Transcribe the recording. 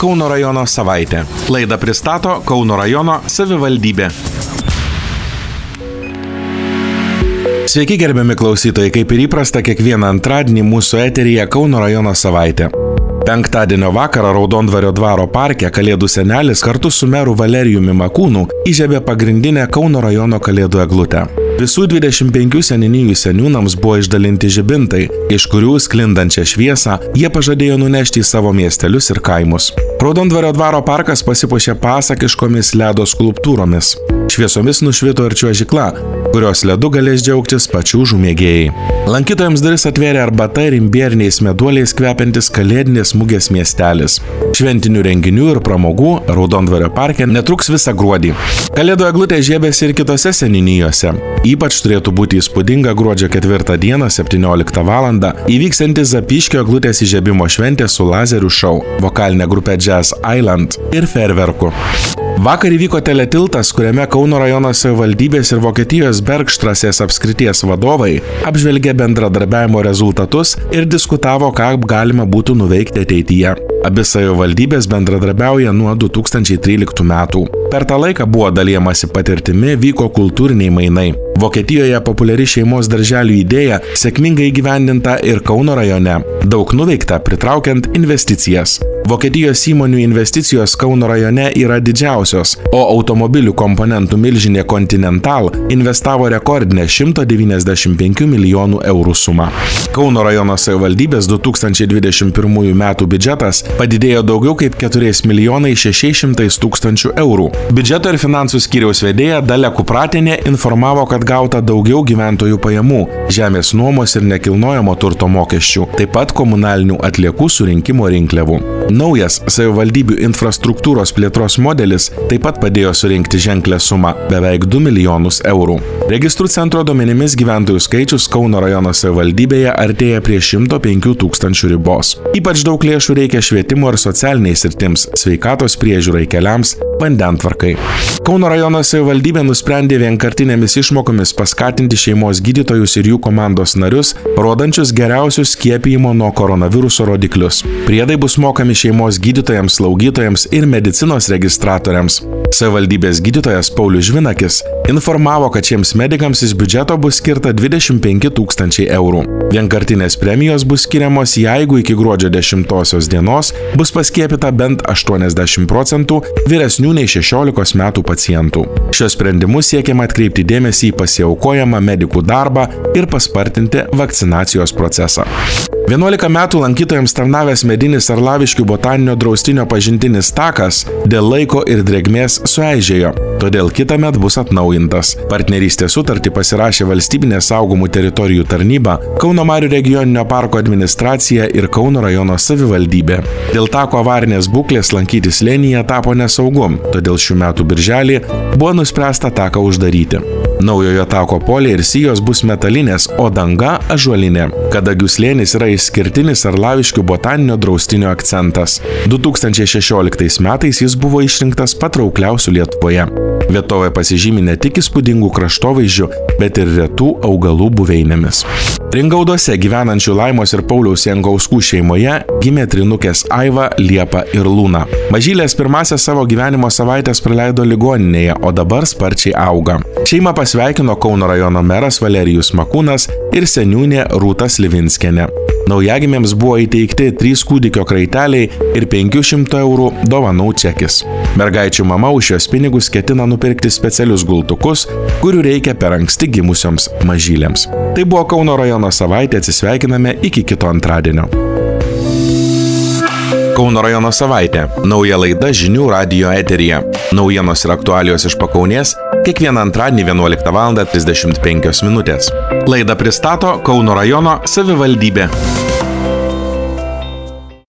Kauno rajono savaitė. Laidą pristato Kauno rajono savivaldybė. Sveiki gerbiami klausytojai, kaip ir įprasta kiekvieną antradienį mūsų eteryje Kauno rajono savaitė. Penktadienio vakarą Raudondvario dvaro parke Kalėdų senelis kartu su meru Valerijumi Makūnu įžiebė pagrindinę Kauno rajono Kalėdų eglutę. Visų 25 seniūnijų seniūnams buvo išdalinti žibintai, iš kurių sklindančią šviesą jie pažadėjo nunešti į savo miestelius ir kaimus. Raudondvario dvaro parkas pasipuošė pasakiškomis ledo skulptūromis. Šviesomis nušvito ir čiuožykla, kurios ledu galės džiaugtis pačių žumėgėjai. Lankytojams duris atvėrė arbata ir imbieriniais meduoliais kvepiantis kalėdinės mugės miestelis. Šventinių renginių ir pramogų Raudondvario parke netruks visą gruodį. Kalėdų eglutė žiebėsi ir kitose seniūnijose. Ypač turėtų būti įspūdinga gruodžio 4 dieną 17 val. Įvyksianti Zapyškio eglutės įžiebimo šventė su lazerių šou, vokalinė grupė Jazz Island ir fejerverku. Vakar įvyko teletiltas, kuriame Kauno rajono savivaldybės ir Vokietijos Bergštrasės apskrities vadovai apžvelgė bendradarbiavimo rezultatus ir diskutavo, ką galima būtų nuveikti ateityje. Abi savivaldybės bendradarbiauja nuo 2013 metų. Per tą laiką buvo dalijamasi patirtimi, vyko kultūriniai mainai. Vokietijoje populiari šeimos darželių idėja sėkmingai įgyvendinta ir Kauno rajone. Daug nuveikta, pritraukiant investicijas. Vokietijos įmonių investicijos Kauno rajone yra didžiausios, o automobilių komponentų milžinė Continental investavo rekordinę 195 milijonų eurų sumą. Kauno rajono savivaldybės 2021 metų biudžetas padidėjo daugiau kaip 4 milijonai 600 tūkstančių eurų. Biudžeto ir finansų skyriaus vedėja Dalia Kupratienė informavo, kad gauta daugiau gyventojų pajamų, žemės nuomos ir nekilnojamo turto mokesčių, taip pat komunalinių atliekų surinkimo rinkliavų. Naujas savivaldybių infrastruktūros plėtros modelis taip pat padėjo surinkti ženklę sumą – beveik 2 milijonus eurų. Registrų centro duomenimis gyventojų skaičius Kauno rajono savivaldybėje artėja prie 105 tūkstančių ribos. Ypač daug lėšų reikia švietimo ir socialiniai sritims, sveikatos priežiūrai, keliams, vandentvarkai. Kauno rajono savivaldybė nusprendė vienkartinėmis išmokomis paskatinti šeimos gydytojus ir jų komandos narius, rodančius geriausius skiepijimo nuo koronaviruso rodiklius. Priedai bus mokami šeimos gydytojams, slaugytojams ir medicinos registratoriams. Savivaldybės gydytojas Paulius Žvinakis informavo, kad šiems medikams iš biudžeto bus skirta 25 tūkstančiai eurų. Vienkartinės premijos bus skiriamos, jeigu iki gruodžio 10 dienos bus paskiepyta bent 80% vyresnių nei 16 metų pacientų. Šios sprendimus siekiama atkreipti dėmesį į pasiaukojamą medikų darbą ir paspartinti vakcinacijos procesą. 11 metų lankytojams tarnavęs medinis Arlaviškių botaninio draustinio pažintinis takas dėl laiko ir drėgmės sueižėjo, todėl kitąmet bus atnaujintas. Partnerystės sutartį pasirašė Valstybinė saugomų teritorijų tarnyba, Kauno Marių regioninio parko administracija ir Kauno rajono savivaldybė. Dėl tako avarinės būklės lankytis slėnyje tapo nesaugu, todėl šių metų birželį buvo nuspręsta taką uždaryti. Naujojo tako poliai ir sijos bus metalinės, o danga ąžuolinė. Kadagių slėnis yra išskirtinis Arlaviškių botaninio draustinio akcentas. 2016 metais jis buvo išrinktas patraukliausių Lietuvoje. Vietovė pasižymi ne tik įspūdingų kraštovaizdžių, bet ir retų augalų buveinėmis. Ringauduose gyvenančių Laimos ir Pauliaus Jangauskų šeimoje gimė trinukės Aiva, Liepa ir Lūna. Mažylės pirmąsias savo gyvenimo savaitės praleido ligoninėje, o dabar sparčiai auga. Šeimą pasveikino Kauno rajono meras Valerijus Makūnas ir seniūnė Rūta Slivinskienė. Naujagimėms buvo įteikti 3 kūdikio kraiteliai ir 500 eurų dovanų čekis. Mergaičių mama už šios pinigus ketina nupirkti specialius gultukus, kurių reikia per anksti gimusioms mažylėms. Tai buvo Kauno rajono savaitė, atsisveikiname iki kito antradienio. Kauno rajono savaitė. Nauja laida žinių radijo eteryje. Naujienos ir aktualijos iš Pakaunės kiekvieną antradienį 11 val. 35 min. Laidą pristato Kauno rajono savivaldybė.